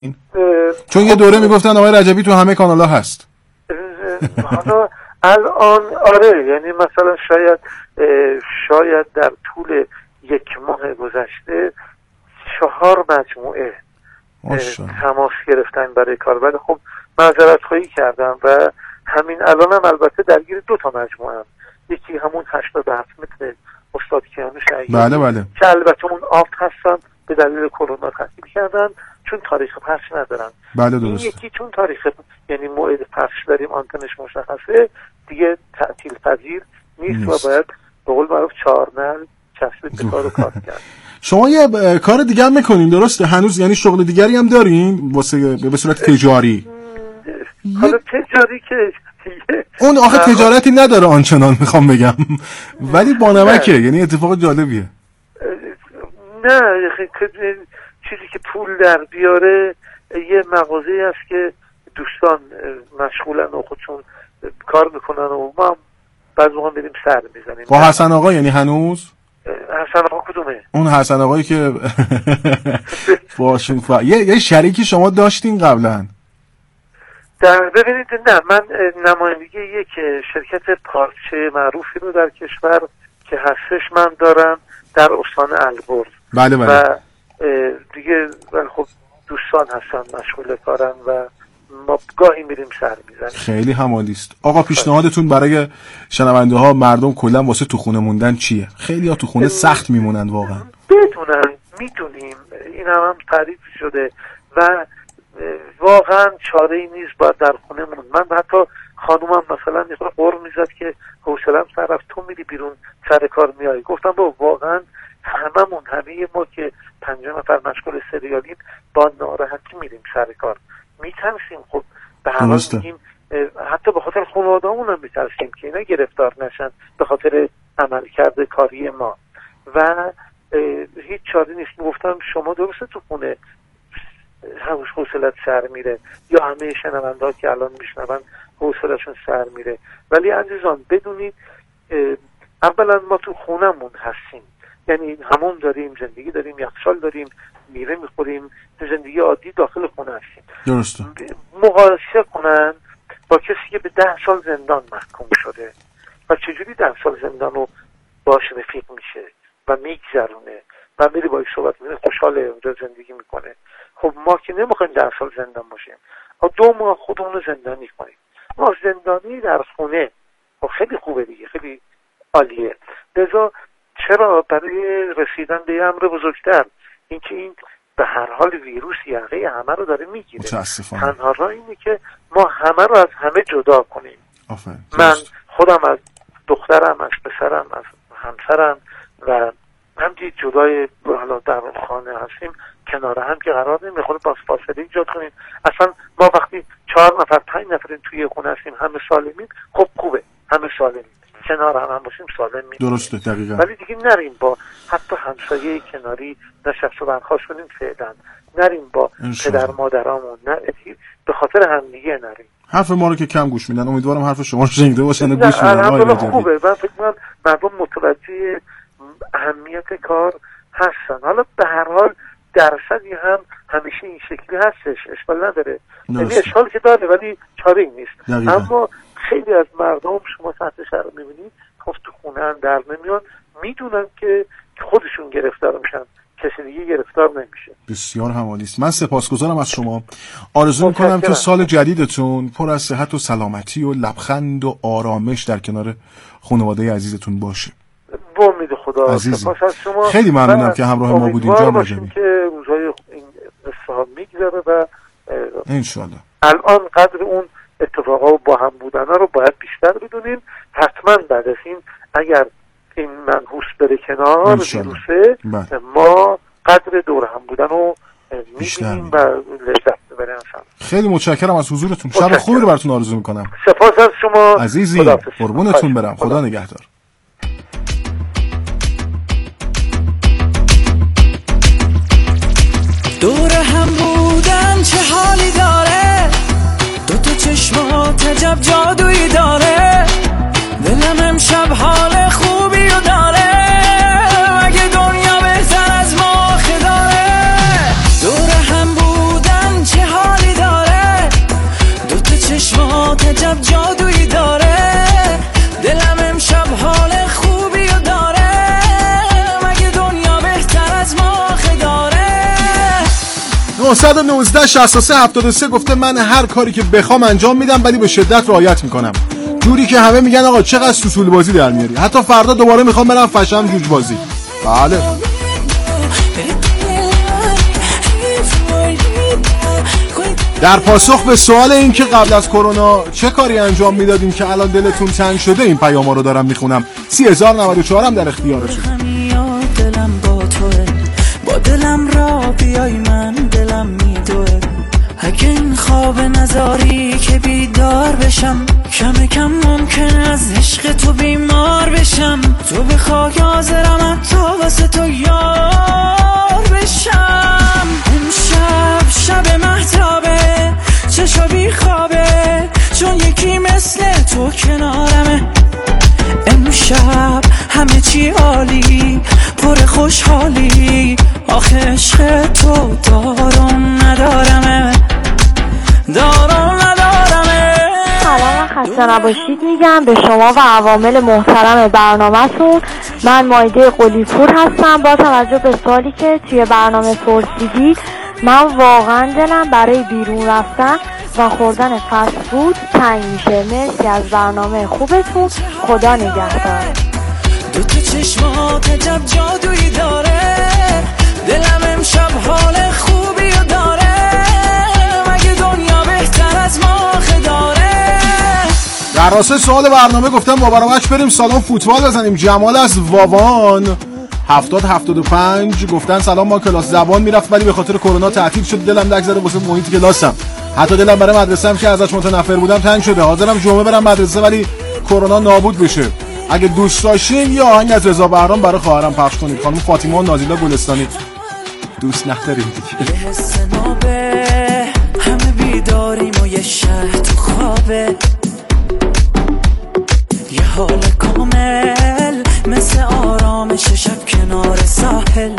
چون یه دوره میگفتن آقای رجبی تو همه کانالا هست. حالا الان آره، یعنی مثلا شاید در طول 1 ماه گذشته 4 مجموعه تماس گرفتن برای کار، ولی خب معذرت خواهی کردم و همین الانم البته درگیر 2 تا مجموعه هم. یکی همون 87 متر استاد کیانوش عیادی بله. که البته اون آفت هستن به دلیل کرونا تعطیل کردن چون تاریخ پخش ندارن. بله این یکی چون تاریخ یعنی موعد پخش داریم آنتنش مشخصه دیگه تعطیل پذیر نیست و باید به قول معروف 4 نعل چسبید به کار کرد. شما یه کار دیگه هم میکنین درسته؟ هنوز یعنی شغل دیگری هم دارین واسه به صورت تجاری؟ حالا تجاری که اون آخه تجارتی نداره آنچنان میخوام بگم، ولی با نمکه، یعنی اتفاق جالبیه. نه چیزی که پول در بیاره یه مغازه‌ای هست که دوستان مشغولن و خودشون کار میکنن و ما هم بعضی موقع بریم سر میزنیم. با حسن آقا یعنی هنوز؟ حسن آقا کدومه؟ اون حسن آقایی که باشون یه شریکی شما داشتین قبلا؟ ببینید نه، من نمایندگی یک شرکت پارچه معروفی رو در کشور که هستش من دارم در استان البرز. بله. و دیگه خب دوستان هستن مشغول کارن و ما گاهی میریم سر میزنیم. خیلی همالی است. آقا پیشنهادتون برای شنونده ها مردم کلا واسه تو خونه موندن چیه؟ خیلی ها تو خونه سخت میمونن واقعا. میدونیم این هم تعریف شده و واقعا چاره ای نیست باید در خونه موند. من حتی خانومم مثلا یه قر میزد که حوصله‌ام سر رفت تو میری بیرون سر کار میای. گفتم با واقعا همه ما که 50 نفر مشغول سریالیم با ناراحتی میریم سر کار، میترسیم. خب به هر حال میگیم حتی به خاطر خانواده‌مون هم میترسیم که اینا گرفتار نشن به خاطر عملکرد کاری ما و هیچ چاره نیست. گفتم شما درسته تو خونه حوصله‌ات سر میره یا همه شنونده‌ها که الان میشنون حوصله‌شون سر میره، ولی عزیزان بدونید اولا ما تو خونمون هستیم، یعنی همون داریم، زندگی داریم، یخچال داریم، میوه میخوریم، زندگی عادی داخل خونه هستیم. درسته. مقایسه کنن با کسی که به 10 سال زندان محکوم شده و چجوری 10 سال زندان رو باش رفیق میشه و میگذرونه و میری باید صحبت میکنه، خوشحاله اونجا زندگی میکنه. خب ما که نمیخوایم 10 سال زندان باشیم، ما 2 ماه خودمون رو زندانی کنیم. ما زندانی در خونه خب خیلی خوبه دیگه، خیلی عالیه. لذا چرا برای رسیدن به امر بزرگتر اینکه این به هر حال ویروس یقه همه رو داره میگیره، تنها راه اینه که ما همه رو از همه جدا کنیم. من خودم از دخترم، از پسرم، از همسرم و همچنین جدای حالا در خانه هستیم کنار هم که قرار نمیخوره با فاصله ایجاد کنیم. اصلا ما وقتی 4 نفر 5 نفر توی خونه هستیم همه سالمیم، خب خوبه، همه سالمیم، کنار هم باشیم سالم میمونیم. درسته دقیقاً. ولی دیگه نریم با حتی همسایه کناری نشست و برخاست کنیم فعلا، نریم با پدر مادرامون، به خاطر همدیگه نریم. حرف ما رو که کم گوش میدن، امیدوارم حرف شما رو شنیده باشن و گوش بدن. خوبه، من فکر کنم مردم متوجه اهمیت کار هستن. حالا به هر حال درصدی هم همیشه این شکلی هستش، اشکال نداره، یعنی اشکال که داره ولی چاره ای نیست. اما خیلی از مردم شما تحت شهر میبینید خب تو خونه هم در نمیان، میدونن که خودشون گرفتار میشن، کسی دیگه گرفتار نمیشه. بسیار همالی است. من سپاسگزارم از شما. آرزو میکنم که سال جدیدتون پر از صحت و سلامتی و لبخند و آرامش در کنار خانواده عزیزتون باشه. با امید خدا. سپاس از شما. خیلی ممنونم که همراه ما بودین جناب رجبی. که روزهای این قصه میگذره و ان شاءالله الان قدر اون اتفاقا و با هم بودن رو باید بیشتر بدونیم. حتما بعد از این اگر این منحوس بره کنار ویروسه، ما قدر دور هم بودن رو می‌بینیم و لذت ببریم. خیلی متشکرم از حضورتون. شب خوبی رو براتون آرزو میکنم. سپاس از شما عزیزی. قربونتون برم. خدا نگهدار. دور هم بودن چه حالی داره، دو تا چشمات عجب جادویی داره، دلم امشب حال خوبی رو داره، مگه دنیا بهتر از ما داره. دور هم بودن چه 919 63 73 گفته من هر کاری که بخوام انجام میدم ولی به شدت رعایت میکنم، جوری که همه میگن آقا چقدر سوسول بازی در میاری، حتی فردا دوباره میخوام برم فشم جوج بازی. بله. در پاسخ به سوال این که قبل از کرونا چه کاری انجام میدادیم که الان دلتون تنگ شده، این پیاما رو دارم میخونم. 30,094 هم در اختیارتون. دلم با توه، با دلم را بیای من دلم میدوه، اگه این خواب نزاری که بیدار بشم، کم کم ممکن از عشق تو بیمار بشم، تو بخوای حاضرم تو واسه تو یار بشم. امشب شب مهتابه، چشا بی خوابه، چون یکی مثل تو کنارمه. امشب همه چی عالی، پر خوشحالی، آخه عشق تو دارم ندارمه، دارم ندارمه. سلام، خسته نباشید میگم به شما و عوامل محترم برنامه‌تون. من مایده قلی‌پور هستم. با توجه به سوالی که توی برنامه پرسیدید، من واقعا دلم برای بیرون رفتن و خوردن فست فود تنگ میشه. مرسی از برنامه خوبتون، خدا نگهدار. دو تا چشمات عجب جادویی داره، دلم امشب حال خوبی رو داره، مگه دنیا بهتر از ما داره. در راستای سوال برنامه گفتم با برامش بریم سالن فوتبال بزنیم. جمال از واوان 70-75 گفتن سلام، ما کلاس زبان میرفت ولی به خاطر کرونا تعطیل شد، دلم دگ زده واسه محیط کلاسم، حتی دلم برای مدرسه‌ام که ازش متنفر بودم تنگ شده، حاضرم جمعه برم مدرسه ولی کرونا نابود بشه. اگه دوست داشتین یه آهنگ از رضا بهرام برای خواهرم پخش کنید. خانم فاطمه و نازیلا گلستانی. دوست نداریم دیگه. همه بیداریم و یه شهر تو خوابه، یه حال کامل مثل آرامش شب کنار ساحل.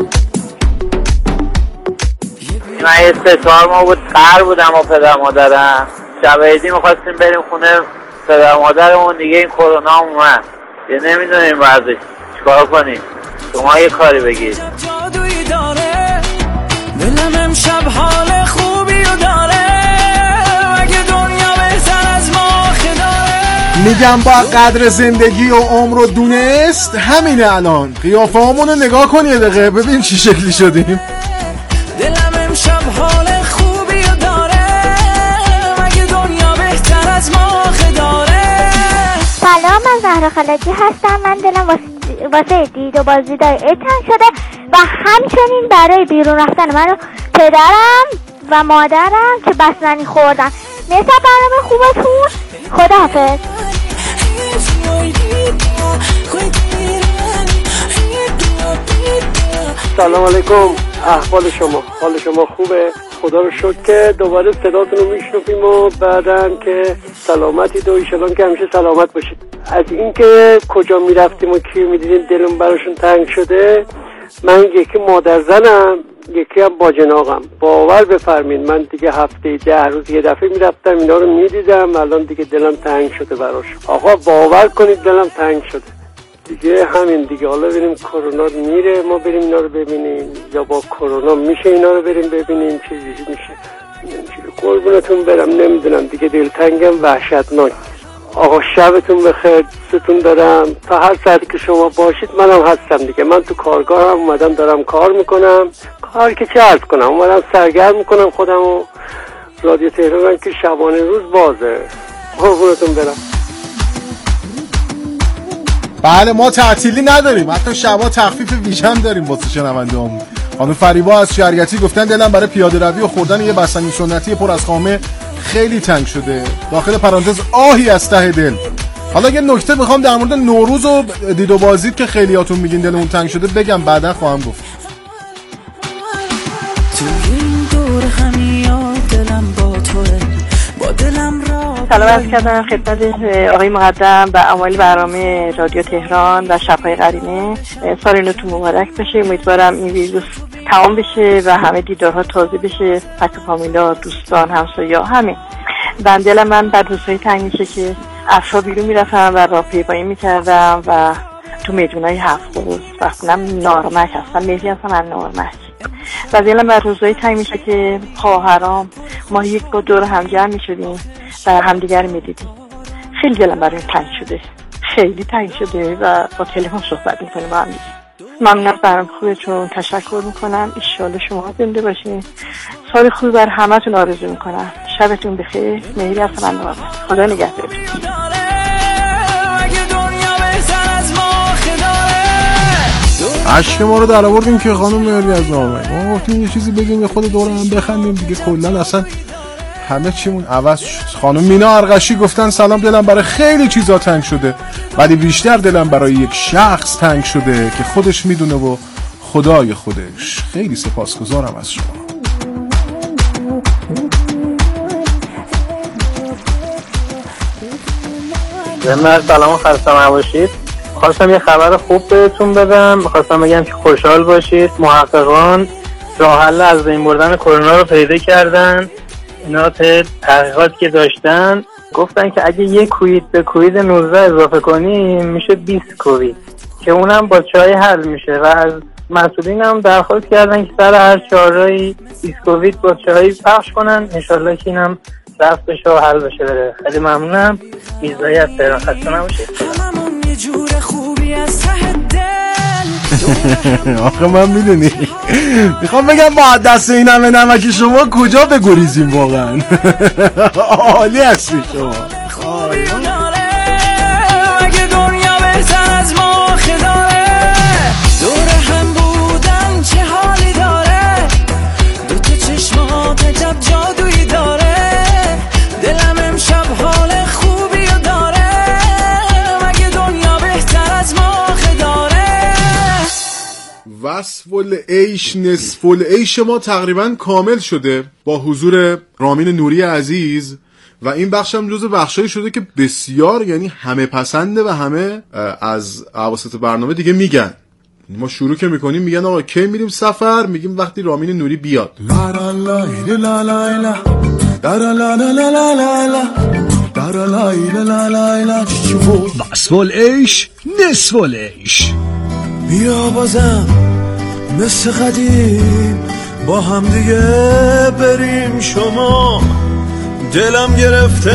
من یه 3-4 ماه بود قهر بودم و پدر مادرم، شب عیدی میخواستیم بریم خونه پدر مادرمون، دیگه این کرونا اومد، یه نمیدونیم بعضش چیکار کنیم. شما یه کاری بگید. جادویی داره، دلم امشب حال خوبی رو داره، مگه دنیا بهتر از ما داره. میگم با قدر زندگی و عمر رو دونست، همینه. الان قیافه همونو نگاه کن یه دقیقه ببین چی شکلی شدیم. دلم امشب حال خوبی رو داره، مگه دنیا بهتر از ما داره. سلام، من زهرا خالدی هستم. من دلم واسه دید و بازدیدهای تنگ شده و همچنین برای بیرون رفتن من و پدرم و مادرم که بسمنی خوردن. مرسی برنامه خوبتون، خداحافظ. سلام علیکم، احوال شما؟ حال شما خوبه؟ خدا رو شکر که دوباره صداتون رو میشنویم و بعدن که سلامتی دو ایشالله که همیشه سلامت باشید. از این که کجا میرفتیم و کی میدیدیم دلم براشون تنگ شده، من یکی مادر زنم، یکی هم باجناقم. باور بفرمین من دیگه هفته 10 روز یه دفعه میرفتم اینا رو میدیدم، الان دیگه دلم تنگ شده براش. آقا باور کنید دلم تنگ شده دیگه. همین دیگه، حالا ببینیم کرونا میره ما بریم اینا رو ببینیم یا با کرونا میشه اینا رو بریم ببینیم چیزی میشه. قربونتون برم، نمیدونم دیگه، دلتنگم وحشتناک. آقا شبتون بخیر، دوستتون دارم. تا هر ساعتی که شما باشید منم هستم دیگه. من تو کارگاه هم اومدم دارم کار میکنم. کار که چه عرض کنم، اومدم سرگرم میکنم خودم و رادیو تهران که شبانه روز بازه. قربونتون برم. بله ما تعطیلی نداریم، حتی شبا تخفیف ویژن داریم واسه شنونده‌هامون. خانم فریبا از شریعتی گفتن دلم برای پیاده روی و خوردن یه بستنی سنتی پر از خامه خیلی تنگ شده. داخل پرانتز آهی از ته دل. حالا یه نکته میخوام در مورد نوروز و دید و بازدید که خیلیاتون میگین دلمون تنگ شده بگم، بعدا خواهم گفت. سلام عرض کردم خدمت آقای مقدم و اوایل برنامه رادیو تهران و شب‌های قرینه. سال نوتون مبارک بشه. امیدوارم این ویروس تمام بشه و همه دیدارها تازه بشه، فک فامیلا، دوستان، همسایه‌ها، همه. دلم من بعد روزهای تنگ میشه که افشا بیرون میرفتم و راهپیمایی میکردم و تو میدونای هفت روز و خونم نارمک هستم، مهری هستم من نارمک و دلم بر روزایی تنگ میشه که خواهرام ما یک با دور هم جمع میشدیم و همدیگر میدیدیم. خیلی دلم برای تنگ شده، خیلی تنگ شده و با تلفن صحبت میکنیم با هم دیگه. ممنون، برام خوبتون تشکر میکنم. انشالله شما زنده باشین. سال خوبی بر همتون آرزو میکنم. شبتون بخیر. مهری هستم اندوار. خدا نگهدارتون. عشق ما رو در آوردیم که خانم مهری از نامه ما گفتیم یه چیزی بگیم یه خود دور هم بخندیم دیگه. کلا اصلا همه چیمون عوض شد. خانم مینا ارغشی گفتن سلام، دلم برای خیلی چیزا تنگ شده ولی بیشتر دلم برای یک شخص تنگ شده که خودش میدونه و خدای خودش. خیلی سپاسگزارم از شما. سلام و خسته نباشید. خواستم یه خبر خوب بهتون بدم. خواستم بگم که خوشحال باشید. محققان راه حل از بین بردن کرونا رو پیدا کردن. اینا تحقیقاتی که داشتن گفتن که اگه یک کوید به کوید 19 اضافه کنیم میشه 20 کوید که اونم با چای حل میشه و از مسئولین هم درخواست کردن که سر هر چهاررایی 20 کوید با چای پخش کنن. انشالله که اینم رفت بشه و حل بشه بره. خیلی ممنونم. میزایی از تهران. خسته نباشید. یه جور خوبی از ته دل. آخه من میدونی میخوام بگم با دست این همه نمکی شما کجا بگریزیم واقعا. عالی هستی شما. اگه دنیا بهتر از ما داره، دور هم بودن چه حالی داره، دوتا چشمات عجب جادویی داره، دلم امشب حال خوبی داره، اگه دنیا بهتر از ما داره. وصف العیش نصف العیش ما تقریبا کامل شده با حضور رامین نوری عزیز و این بخش هم جزو بخشایی شده که بسیار یعنی همه پسنده و همه از اواسط برنامه دیگه میگن. ما شروع که میکنیم میگن آقا کی میریم سفر، میگیم وقتی رامین نوری بیاد. وصف العیش نصف العیش. بیا بازم مثل قدیم با هم دیگه بریم شما، دلم گرفته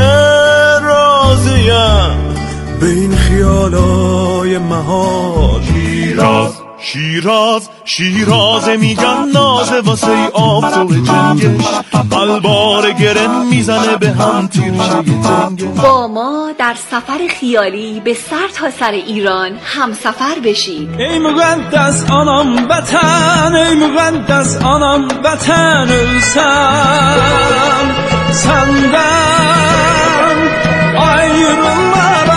راضیم به این خیالای محال. شیراز میگن نازه واسه آفتاب جنگش، قلبار گرم میزنه به هم تیرشه تنگش. با ما در سفر خیالی به سر تا سر ایران هم سفر بشید. ای مقدس آنم وطن، ای مقدس آنم وطن، سندم آیرون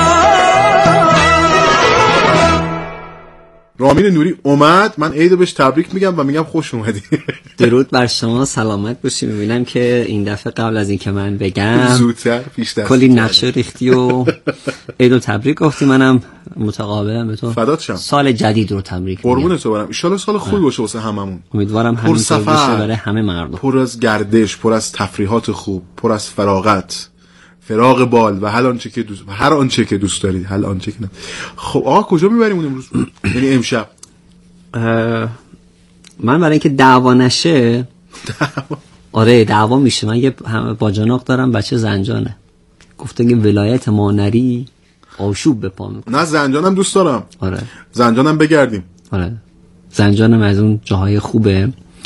رامین نوری اومد. من عیدو بهش تبریک میگم و میگم خوش اومدی. درود بر شما، سلامت باشی. میبینم که این دفعه قبل از این که من بگم زودتر پیش دست کلی نقشه ریختی و عیدو تبریک گفتی. منم متقابلم به تو. فدات شم. سال جدید رو تبریک میگم. قربونت برم. ان شاء الله سال خوبی باشه واسه هممون. امیدوارم همینطور باشه برای همه مردم. پر از گردش، پر از تفریحات خوب، پر از فراغت، فراغ بال و هر آنچه که دوست دارید. هر آنچه که نه. خب آقا کجا میبریم امروز؟ یعنی امشب من برای اینکه دعوا نشه آره دعوا میشه. من یه باجناق دارم، بچه زنجانه، گفته که ولایت ما نری آشوب به پا میکنه. نه زنجانم دوست دارم. آره زنجانم بگردیم. آره زنجانم از اون جاهای خوبه.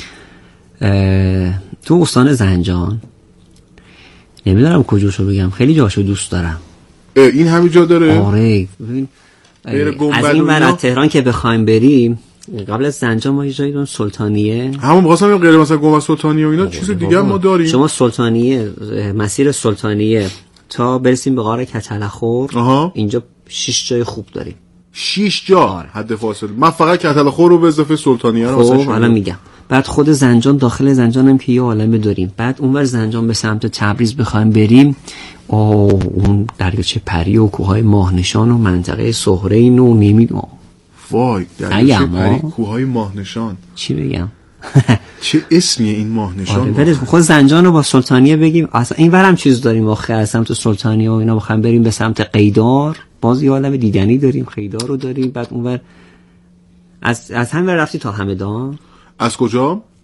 تو استان زنجان نمیدونم کجاشو بگم، خیلی جاشو دوست دارم. این همین جا داره؟ آره از این ور از تهران که بخوایم بریم قبل از زنجان ما یه جایی داریم سلطانیه. همون می‌خواستم غیر مثلا گنبد سلطانیه و اینا چیز دیگه ما داریم. شما سلطانیه، مسیر سلطانیه تا برسیم به غار کتلخور اینجا 6 جای خوب داریم. 6 جا حد فاصله. من فقط کتلخور رو به اضافه سلطانیه رو واسه شما الان میگم. بعد خود زنجان، داخل زنجان هم که یه عالمه داریم. بعد اونور زنجان به سمت تبریز بخوایم بریم اون دریاچه پری و کوههای ماهنشان و منطقه سهرین و نمیدونم. وای دریاچه پری، کوههای ماهنشان، چی بگم؟ چه اسمیه این ماهنشان؟ آره خود زنجان رو با سلطانیه بگیم. اصلا این ورم چیز داریم آخه از سمت سلطانیه و اینا بخوایم بریم به سمت قیدار، باز یه عالمه دیدنی داریم. قیدار رو داریم. بعد اونور از همین رفتی تا همدان. از کجا؟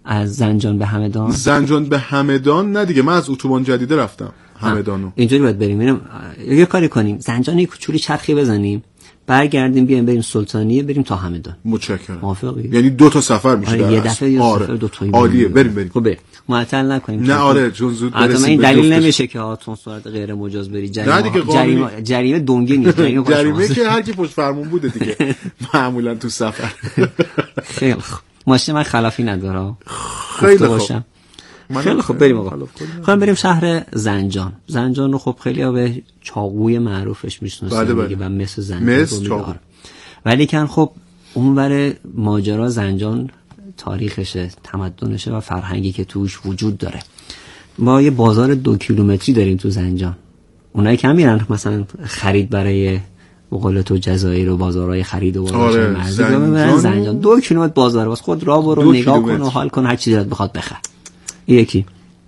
از زنجان به همدان؟ زنجان به همدان نه دیگه، من از اتوبان جدیده رفتم همدانو. اینجوری باید بریم. یه کاری کنیم، زنجان یه کوچولی چرخی بزنیم، برگردیم بیایم بریم سلطانیه، بریم تا همدان. متشکرم. موافقی؟ یعنی 2 تا سفر میشه در یه دفعه یا آره. سفر 2 تایی. عالیه، بریم. خب بریم. معطل نکنیم. نه آره، چون زود برسیم. این دلیل نمیشه که هاتون سرعت غیر مجاز بری. جریمه دونگی نیست. جریمه که هر کی پشت فرمون بوده دیگه. معمولا تو سفر. خیلی خوب. ماشین من خلافی نداره. خیلی خوب. خیلی خوب بریم آقا. خواهم بریم شهر زنجان. زنجان رو خب خیلی ها به چاقوی معروفش میشناسن دیگه و مثل زنجان. ولی کن خب اونور ماجرا زنجان تاریخشه، تمدنشه و فرهنگی که توش وجود داره. ما یه بازار 2 کیلومتری داریم تو زنجان. اونایی که هم میرن مثلا خرید برای بقول جزایر و بازارهای خرید و بازارهای مرزی ببرن زنجان 2 کیلومتر بازار واسه خود راه برو نگاه کن و حال کن، هر چیزی بخواد بخر. یکی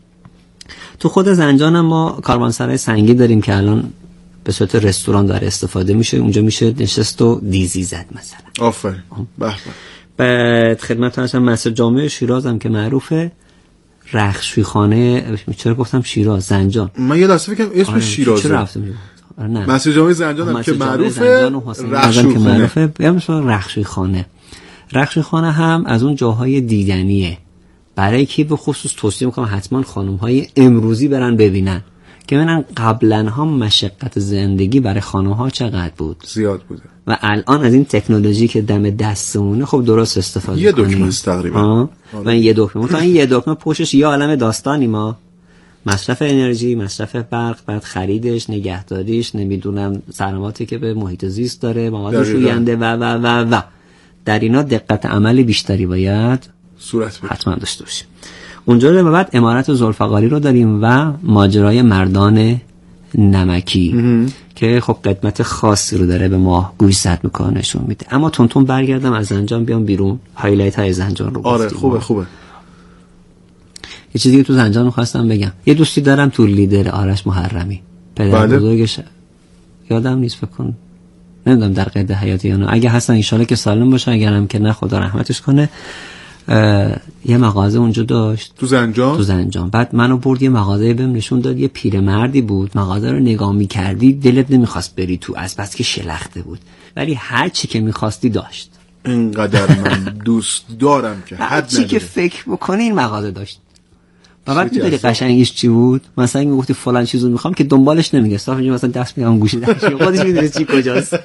تو خود زنجان هم ما کاروانسرای سنگی داریم که الان به صورت رستوران داره استفاده میشه. اونجا میشه نشست و دیزی زد مثلا. آفرین. به بعد خدمت هستم مسجد جامع شیراز هم که معروفه. رخشوی خانه، چرا گفتم شیراز؟ زنجان. من یه لحظه فکر کنم اسم شیرازه. چرا رفتم؟ نه. مسجد جامع زنجان هم که معروفه. رخشوی خانه. یا رخشوی خانه. رخشوی خانه هم از اون جاهای دیدنیه. برای کی به خصوص توصیه میکنم حتما خانم‌های امروزی برن ببینن که ببینن قبلا ها مشقت زندگی برای خانم‌ها چقدر بود، زیاد بوده، و الان از این تکنولوژی که دم دستمونه خب درست استفاده کنیم. یه دکمه است تقریبا. و این یه دکمه، تا این یه دکمه پشتش یه عالم داستانی، ما مصرف انرژی، مصرف برق، بعد خریدش، نگهداریش، نمیدونم ضرراتی که به محیط زیست داره، مواد شوینده و در اینا دقت عمل بیشتری باید صورت بگیره، حتما داشته باشیم. اونجا به بعد امارت ذوالفقاری رو داریم و ماجرای مردان نمکی که خب قدمت خاصی رو داره به ما گوشزد میکنه، نشون میده. اما تونتون برگردم از زنجان بیام بیرون، هایلایت های زنجان رو آره خوبه. یه چیزی که تو زنجان رو خواستم بگم، یه دوستی دارم تو لیدر، آرش محرمی، پدر بزرگش یادم نیست، فکر کنم نمیدونم در قید حیاتی یا نه، اگه هستن انشالله که سالم باشه، اگرم که نه خدا رحمتش کنه. یه مغازه اونجا داشت تو زنجان. بعد منو برد یه مغازه بهم نشون داد، یه پیرمردی بود، مغازه رو نگاه می‌کردی دلت نمیخواست بری تو، از بس که شلخته بود، ولی هر چی که می‌خواستی داشت. اینقدر من دوست دارم که حد نداره، هر چی که فکر بکنی این مغازه داشت. و بعد می‌دونی قشنگیش چی بود؟ مثلا میگفتی فلان چیزو می‌خوام که دنبالش نمیگه، صاف اینجا مثلا دست میگم گوشی داشت، خودش می‌دونه چی کجاست.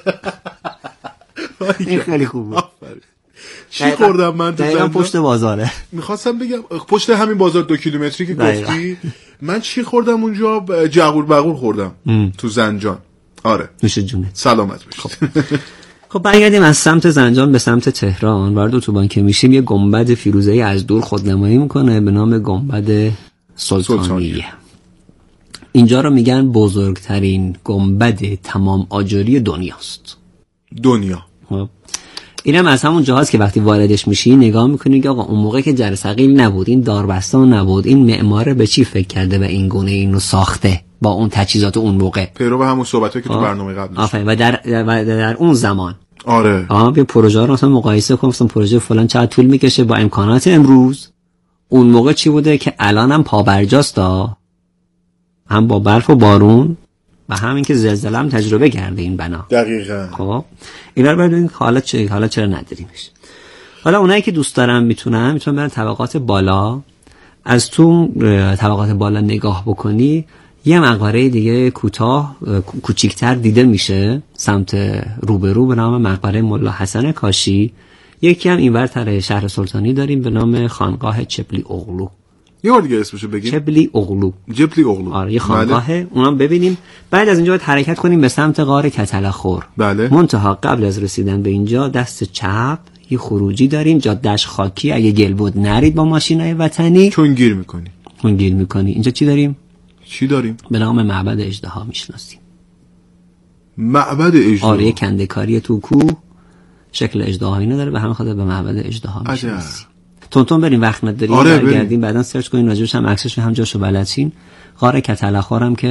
این خیلی خوب بود. چی خوردم من تو زنجان؟ پشت بازاره. میخواستم بگم پشت همین بازار 2 کیلومتری که گفتی، من چی خوردم اونجا؟ جغور بغور خوردم تو زنجان. آره نوش جونت، سلامت باشید. خب برگردیم از سمت زنجان به سمت تهران. وارد اتوبان که میشیم یه گنبد فیروزه‌ای از دور خودنمایی میکنه به نام گنبد سلطانیه. اینجا رو میگن بزرگترین گنبد تمام آجری دنیاست. دنیا. اینم از همون جاهاست که وقتی واردش میشی نگاه میکنی که آقا اون موقع که جرثقیل نبود، این داربستان نبود، این معمار به چی فکر کرده و این گونه اینو ساخته با اون تجهیزات اون موقع، پیرو به همون صحبتایی که تو برنامه قبلش. آفرین. و در اون زمان آره بیا پروژه رو مثلا مقایسه کن، مثلا پروژه فلان چقدر طول میکشه با امکانات امروز. اون موقع چی بوده که الانم پابرجاست، هم با برف و بارون و همین که زلزله هم تجربه کرده این بنا. دقیقاً. خب اینا رو ببینید حالا چرا نداریمش. حالا اونایی که دوست دارن میتونن برن طبقات بالا. از تو طبقات بالا نگاه بکنی یه مقبره دیگه کوتاه کوچیک‌تر دیده میشه سمت روبرو به نام مقبره ملا حسن کاشی. یکی هم اینورتر شهر سلطانی داریم به نام خانقاه چپلی اغلو. یه بار دیگه اسمشو بگیم. چپلی اغلو. آره یه خانقاهه. اونم ببینیم. بعد از اینجا باید حرکت کنیم به سمت غار کتلخور. بله. منتها قبل از رسیدن به اینجا دست چپ یه خروجی داریم، جاده‌اش خاکی، اگه گل بود نرید با ماشینای وطنی چون گیر میکنی. اینجا چی داریم؟ به نام معبد اژدها میشناسیم. معبد اژدها. آره کنده‌کاری تو کوه شکل اژدهایی نداره، به همین خاطر به معبد اژدها میشناسیم. تونتون بریم وقت نداریم. برگردیم بعداً سرچ کنین راجعش، هم عکسش هم جاشو بلدین. غار کتلخور هم که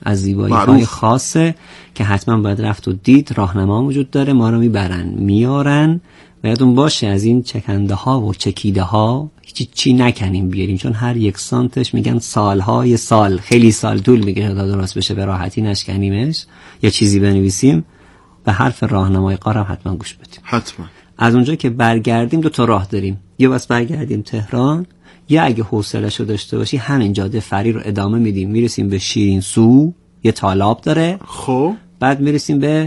از زیبایی‌های خاصه که حتما باید رفت و دید. راهنما وجود داره، ما رو میبرن میارن. یادتون باشه از این چکنده ها و چکیده ها چی نکنیم بیاریم، چون هر یک سانتش میگن سالهای سال، خیلی سال طول میگه تا درست بشه، به راحتی نشکنیمش. یا چیزی بنویسیم، به حرف راهنمای قارم حتما گوش بدیم. حتما. از اونجا که برگردیم 2 راه داریم، یا بس برگردیم تهران، یا اگه حوصله‌شو داشته باشی همین جاده فری رو ادامه میدیم، میرسیم به شیرین سو، یه تالاب داره. خب بعد میرسیم به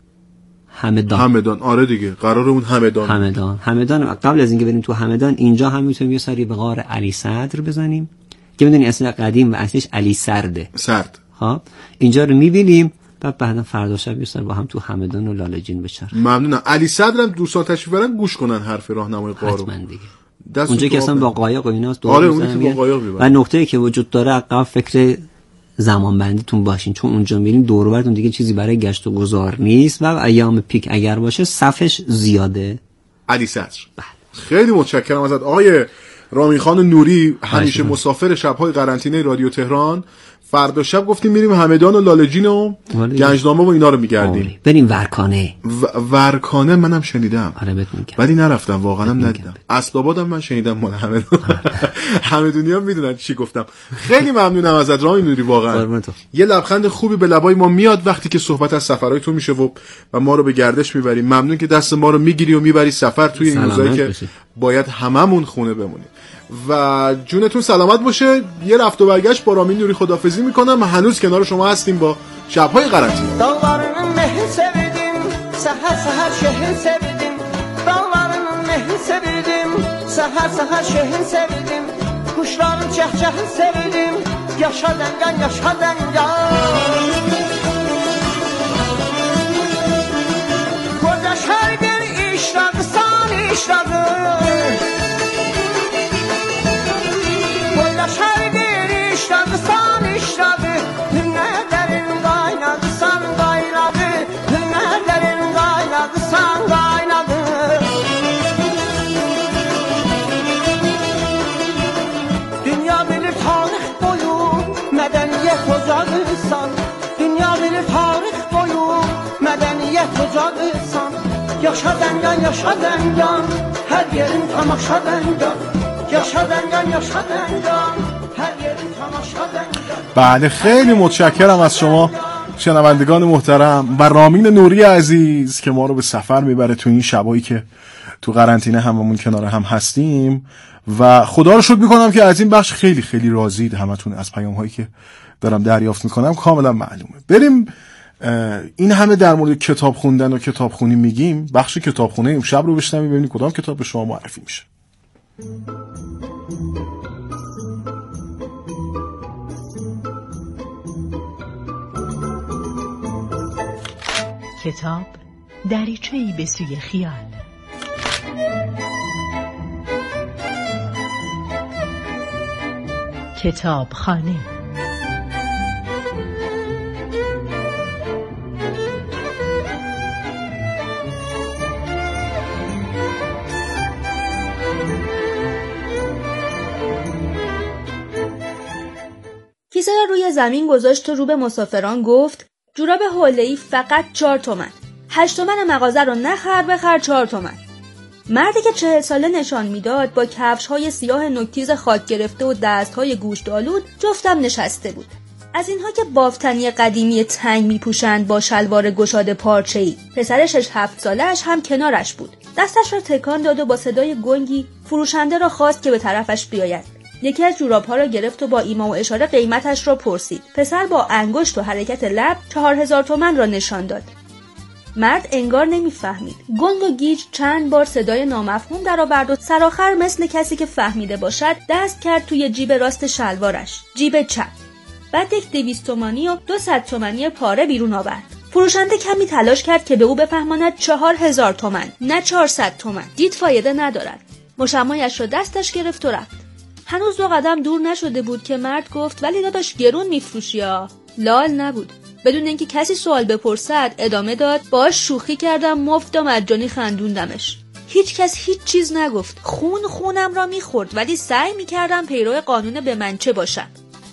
همدان. آره دیگه قرارمون همدان. قبل از اینکه بریم تو همدان، اینجا هم میتونیم یه سری به غار علی صدر بزنیم که میدونی اصلا قدیم و اصلش علی سرد. خب اینجا رو میبینیم، بعدا فردا شب یه سر با هم تو همدان و لاله‌جین بچرخیم. ممنونم. علی صدرم دوستان تشریف برن گوش کنن حرف راهنمای قارو. حتما دیگه. اونجا که اصلا با قایق و ایناست. آره اون که با قایق میبرن. و نکته‌ای که وجود داره، عقب فکر زمان بندیتون باشین، چون اونجا میرین دور و برتون دیگه چیزی برای گشت و گذار نیست و ایام پیک اگر باشه صفش زیاده. علی صدر. خیلی متشکرم ازت آقای رامین خان نوری، همیشه مسافر شب‌های قرنطینه رادیو تهران. فردا شب گفتیم میریم همدان و لاله‌جین و گنجنامه و اینا رو میگردیم. بریم ورکانه. ورکانه منم شنیدم. آره بهت میگم. ولی نرفتم، واقعا هم ندیدم. اسلابادم من شنیدم مال همه دنیا میدونن چی گفتم. خیلی ممنونم ازت رامین نوری، واقعا یه لبخند خوبی به لبای ما میاد وقتی که صحبت از سفرهای تو میشه و ما رو به گردش میبری. ممنون که دست ما رو میگیری و میبری سفر توی این روزایی که باید هممون خونه بمونیم. و جونتون سلامت باشه. یه رفت و برگشت با رامین نوری خداحافظی میکنم. هنوز کنار شما هستیم با شب‌های قرنطینه. داورının mehri sevdim, seher şehir sevdim. Dağlarının mehri sevdim, seher şehir sevdim. Kuşların çehçehini sevdim, yaşa dengan yaşa dengan. Koca şehir bir işladı, san işladı. Yaşa dengan, yaşa dengan, her yerin tamaşa dengan. Yaşa dengan, yaşa dengan, her yerin tamaşa dengan. بله خیلی متشکرم از شما شنوندگان محترم و رامین نوری عزیز که ما رو به سفر میبره تو این شبایی که تو قرنطینه هممون کنار هم هستیم. و خدا رو شکر میکنم که از این بخش خیلی خیلی راضید همتون. از پیام هایی که دارم دریافت میکنم کاملا معلومه. بریم این همه در مورد کتاب خوندن و کتابخونی میگیم، بخش کتابخونه امشب رو بشنویم ببینیم کدام کتاب به شما معرفی میشه. کتاب دریچه‌ای به سوی خیال. کتابخانه. کیسه را روی زمین گذاشت و رو به مسافران گفت: جوراب حوله‌ای فقط 4 تومن. 8 تومن مغازه رو نخر، بخر 4 تومن. مردی که 40 ساله نشان میداد با کفش‌های سیاه نوک‌تیز خاک گرفته و دست‌های گوشت آلود جفتم نشسته بود. از اینها که بافتنی قدیمی تنگ میپوشند با شلوار گشاد پارچه‌ای. پسر 6-7 ساله‌اش هم کنارش بود. دستش را تکان داد و با صدای گنگی فروشنده را خواست که به طرفش بیاید. یکی از جوراب‌ها را گرفت و با ایما و اشاره قیمتش را پرسید. پسر با انگشت و حرکت لب 4000 تومان را نشان داد. مرد انگار نمیفهمید. گنگ و گیج چند بار صدای نامفهوم درآورد و سرآخر مثل کسی که فهمیده باشد دست کرد توی جیب راست شلوارش، جیب چپ. بعد یک 200 تومانی و 200 تومانی پاره بیرون آورد. فروشنده کمی تلاش کرد که به او بفهماند 4000 تومان نه 400 تومان. دید فایده ندارد. مشمایش را دستش گرفت و رفت. هنوز 2 قدم دور نشده بود که مرد گفت: ولی داداش گرون میفروشی ها. لال نبود. بدون اینکه کسی سوال بپرسد ادامه داد: باهاش شوخی کردم، مفت و مجانی خندوندمش. هیچ کس هیچ چیز نگفت. خونم را میخورد ولی سعی میکردم پیرو قانون به منچه باشم.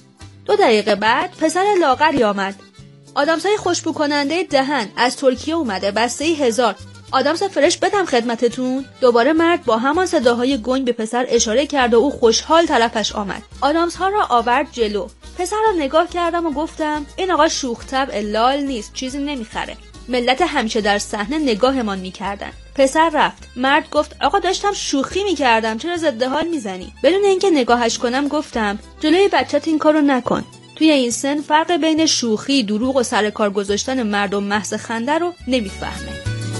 2 دقیقه بعد پسر لاغری آمد. آدمسای خوشبو کننده دهن از ترکیه اومده، بسته 1000. آدمس فرش بدم خدمتتون. دوباره مرد با همان صداهای گنگ به پسر اشاره کرد و او خوشحال طرفش آمد. آدمس ها را آورد جلو. پسر را نگاه کردم و گفتم این آقا شوخ طبع لال نیست، چیزی نمیخره. ملت همیشه در صحنه نگاهمان میکردن. پسر رفت. مرد گفت آقا داشتم شوخی میکردم، چرا ضد حال میزنی؟ بدون اینکه نگاهش کنم گفتم جلوی بچت این کارو نکن. توی این سن فرق بین شوخی، دروغ و سر کار گذاشتن مردم محض خنده رو نمیفهمه.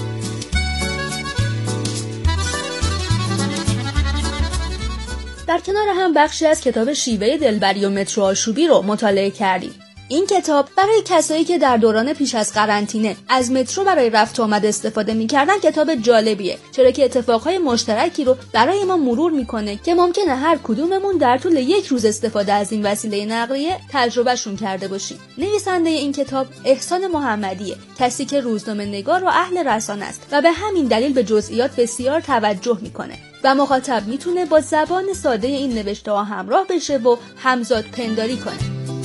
در کنار هم بخشی از کتاب شیوه دلبری و مترو آشوبی رو مطالعه کردیم. این کتاب برای کسایی که در دوران پیش از قرنطینه از مترو برای رفت و آمد استفاده می‌کردن کتاب جالبیه، چرا که اتفاقهای مشترکی رو برای ما مرور می‌کنه که ممکنه هر کدوممون در طول یک روز استفاده از این وسیله نقلیه تجربهشون کرده باشیم. نویسنده این کتاب احسان محمدیه، کسی که روزنامه‌نگار و اهل رسانه است و به همین دلیل به جزئیات بسیار توجه می‌کنه و مخاطب میتونه با زبان ساده این نوشته‌ها همراه بشه و همزاد پنداری کنه.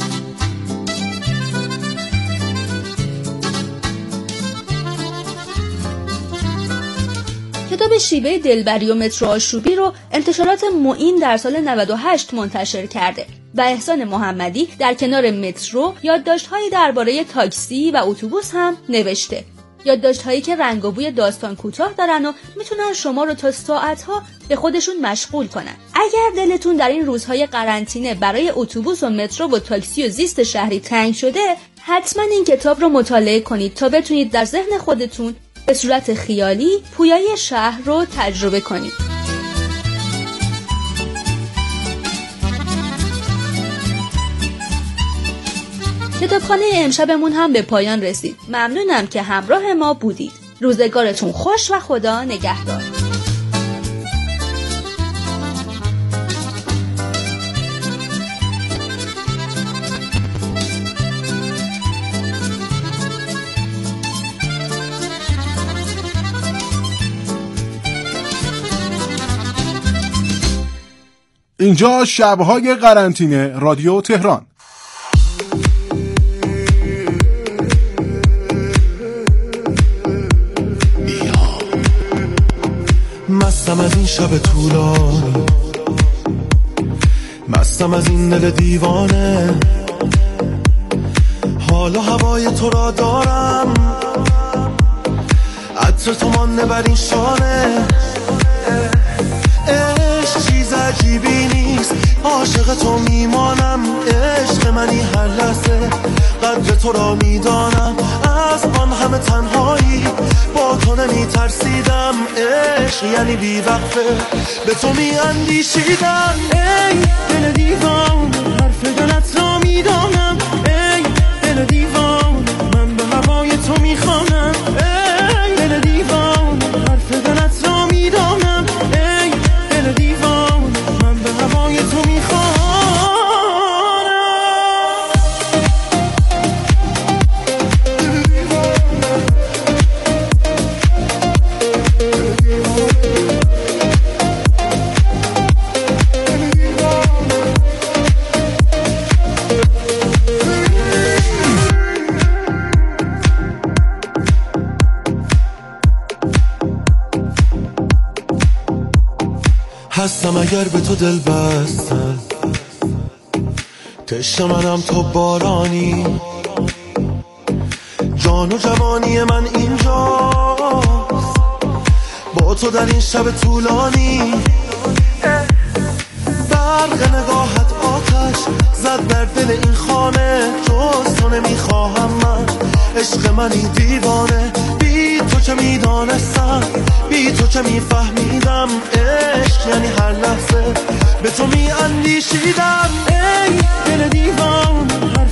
کتاب شیوه دلبری و مترو آشوبی رو انتشارات معین در سال 98 منتشر کرده و احسان محمدی در کنار مترو یادداشت‌هایی درباره تاکسی و اتوبوس هم نوشته. یادداشت‌هایی که رنگ و بوی داستان کوتاه دارن و میتونن شما رو تا ساعت‌ها به خودشون مشغول کنن. اگر دلتون در این روزهای قرنطینه برای اتوبوس و مترو و تاکسی و زیست شهری تنگ شده، حتما این کتاب رو مطالعه کنید تا بتونید در ذهن خودتون به صورت خیالی پویایی شهر رو تجربه کنید. کتابخانه امشبمون هم به پایان رسید. ممنونم که همراه ما بودید. روزگارتون خوش و خدا نگهدار. اینجا شب‌های قرنطینه رادیو تهران. مستم از این شب طولانی، مستم از این دل دیوانه، حال و هوای تو را دارم، عطر تو مانده بر این شانه. عشق چیز عجیبی نیست، عاشق تو میمانم، عشق منی هر لحظه، قدر تو را میدانم، از آن همه تنهایی با تو نمیترسیدم. عشق یعنی بی وقفه به تو میاندیشیدم. ای دل دیوان حرف دلت را میدانم، ای دل دیوان من به هوای تو میخوانم، ای دل دیوان حرف دلت را میدانم، ای دل دیوان من به هوای تو میخوانم. هستم اگر به تو دل بستم، تشنه منم تو بارانی، جان و جوانی من اینجاست با تو در این شب طولانی. برق نگاهت آتش زد در دل این خانه، جز تو نمیخواهم من، عشق منی دیوانه، بی تو چه میدانستم، بی تو چه میفهمیدم. عشق یعنی هر لحظه به تو میاندیشیدم. ای دل دیوان